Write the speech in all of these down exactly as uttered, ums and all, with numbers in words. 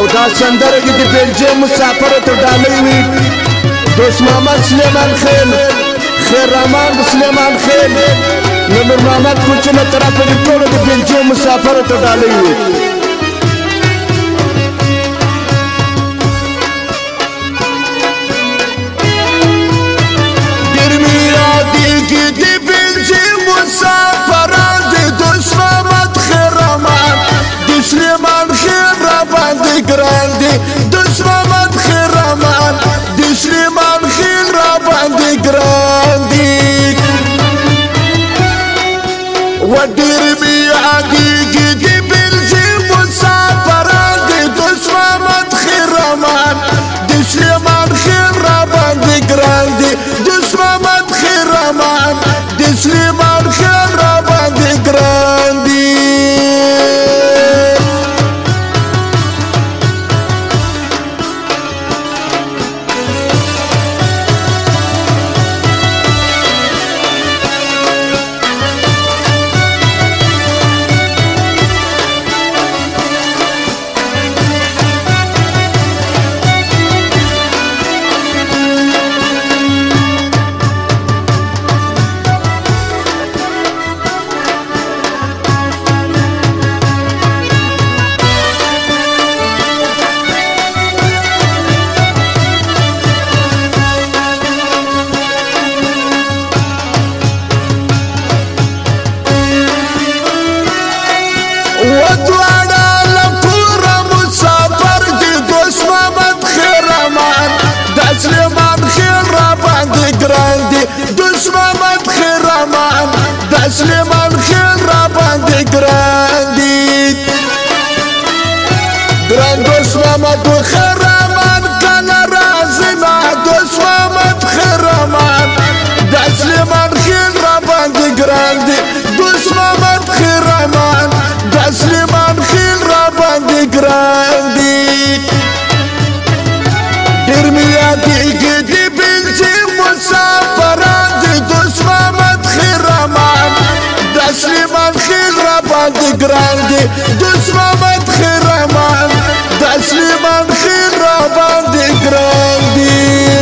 او دا سندره کې د بلجیم مسافر ته ډالۍ وي دوست محمد سلیمان خیل خیر رحمان سلیمان خیل نور محمد کوچ له طرفه د ټولو د بلجیم مسافر ته ډالۍ وي Grande, dus mamat geraman, dus liman geen rabande grande. Wadir mi adi gidi bilzi musafarande, dus mamat geraman, dus liman geen rabande grande, dus mamat geraman, dus liman geen rabande grande. ودوانا لپورا مسافر دی دوست محمد خیرمان دا سلیمان خیل را باندې ګران دی دوست محمد خیرمان دا سلیمان خیل را باندې ګران دی ګران دوست محمد خیرمان کله رازنا دوست محمد خیرمان دا سلیمان خیل را باندې ګران دی دوست محمد خیرمان سلیمان خیل را باندې ګران دی ډېر مې یادېږي د بلجیم مسافران د دوست محمد خیرمان دا سلیمان خیل را باندې ګران دی دوست محمد خیرمان دا سلیمان خیل را باندې ګران دی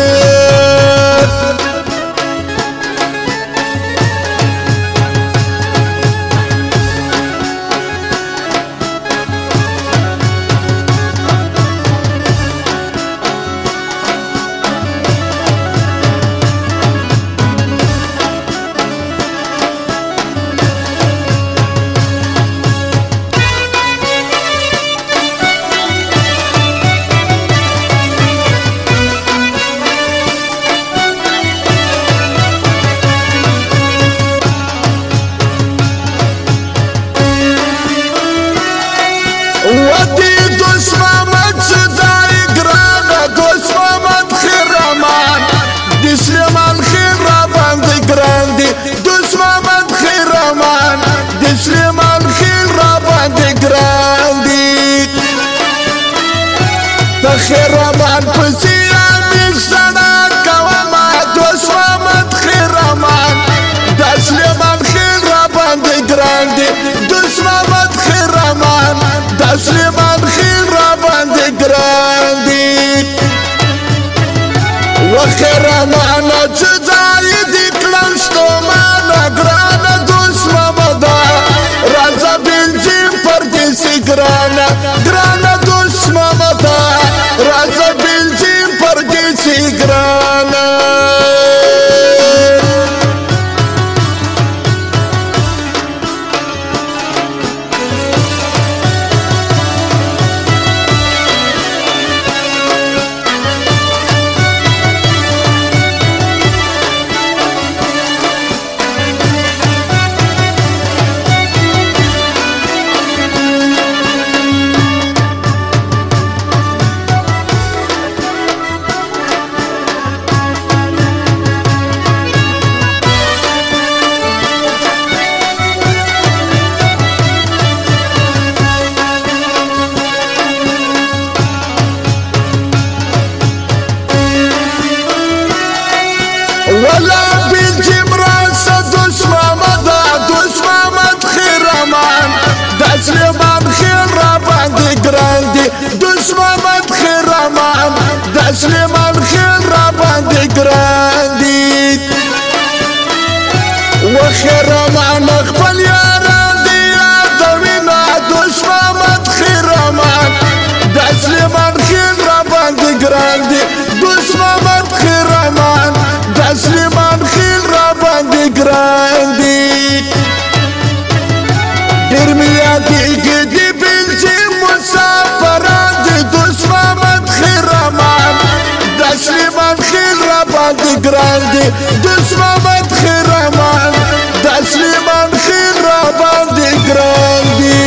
ودی دوست محمد صدای گرانه دوست محمد خیرمان دی سلیمان خیل را باندې ګران دی دوست محمد خیرمان دی سلیمان خیل را باندې ګران دی د خیرمان پسې امیر سنا کوما دوست محمد خیرمان دا سلیمان خیل را باندې ګران دی دوست محمد خیرمان دا سلیمان خیل را باندې ګران دی وخیرمانه چې ځای دې کړم ستومانه ګرانه دوست محمده راځه بلجیم پردیسي ګرانه ګرانه دوست محمده راځه بلجیم پردیسي ګرانه ګران دي دوست محمد خیر رحمان د سلیمان خیل را باندې ګران دي و خیر رحمان خپل یاران دي یادوینه دوست محمد خیر رحمان د سلیمان خیل را باندې ګران دي دوست محمد خیر رحمان د سلیمان خیل را باندې ګران دي ډېر مې یادېږي د بلجیم مسافران د دوست محمد خیر رحمان د سلیمان خیل را باندې ګران دي دوست محمد خیر رحمان د سلیمان خیل را باندې ګران دي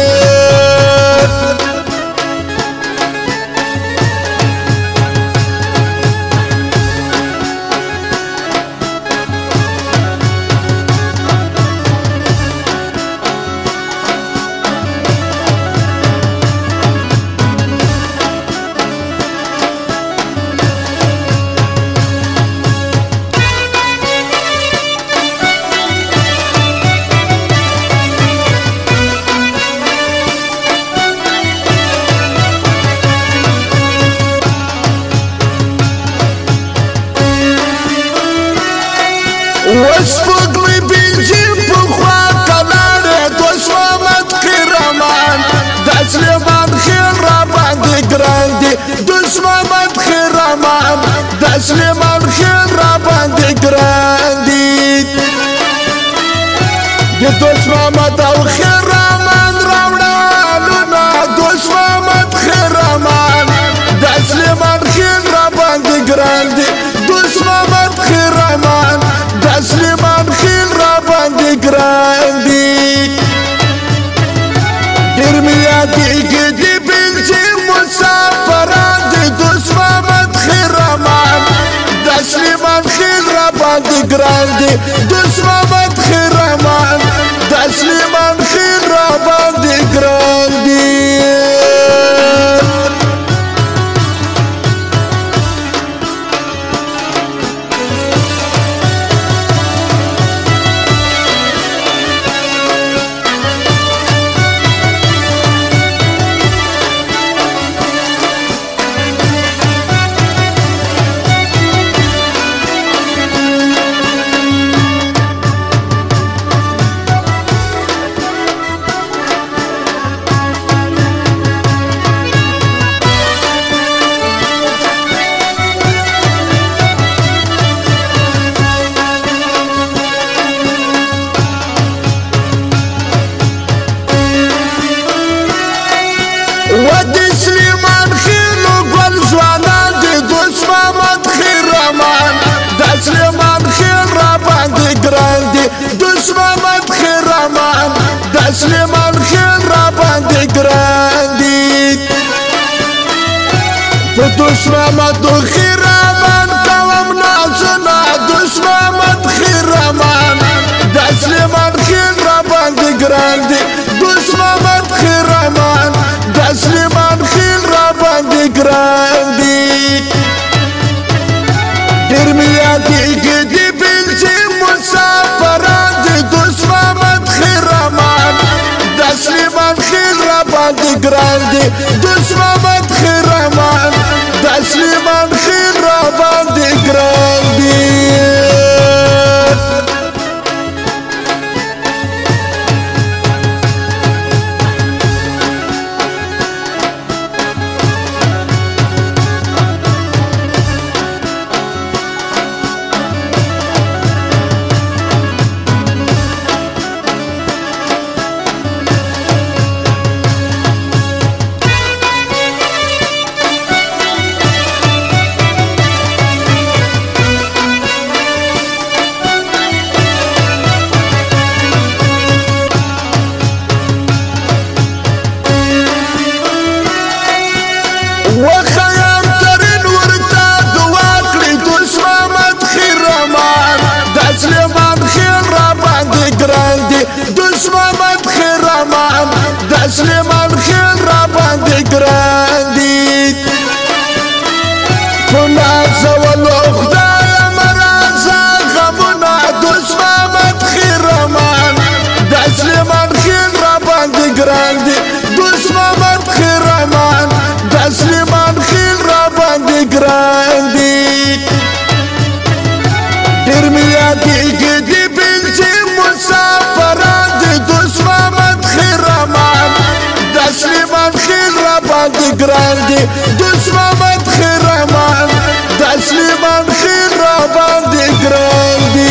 وسپوږمۍ بلجیم په خوا کلاړې دوست محمد خیر رحمان د سلیمان خیل را باندې ګران دي دوست محمد خیر رحمان د سلیمان خیل را باندې ګران دي د دوست محمد او خیر رحمان راوړلونه دوست محمد خیر رحمان د سلیمان خیل را باندې ګران دي دوست محمد خیر رحمان د سلیمان خیل را باندې ګران دي ډېر مې یادېږي د بلجیم مسافران د دوست محمد خیر رحمان د سلیمان خیل را باندې ګران دي دوست محمد خیر رحمان د سلیمان خیل را باندې ګران دي و د سلیمان خیلو ګل ځوانان د دوست محمد خیر رحمان د سلیمان خیل را باندې ګران دي دوست محمد خیر رحمان د سلیمان خیل را باندې ګران دي په دوست محمد خیر رحمان کوم نازونه دوست محمد خیر رحمان د سلیمان خیل را باندې ګران دي دوست محمد خیر رحمان د سلیمان خیل را باندې ګران دي ډېر مې یادېږي د بلجیم مسافران د دوست محمد خیر رحمان د سلیمان خیل را باندې ګران دي دوست محمد خیر رحمان د سلیمان خیل را باندې ګران دي ګران دي دوست محمد خیر رحمان د سلیمان خېل را باندې ګران دي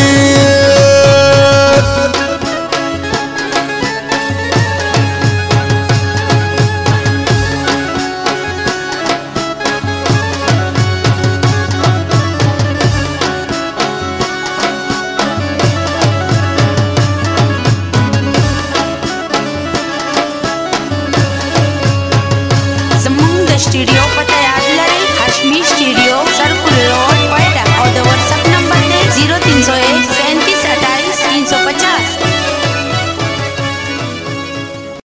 Zamunda Studio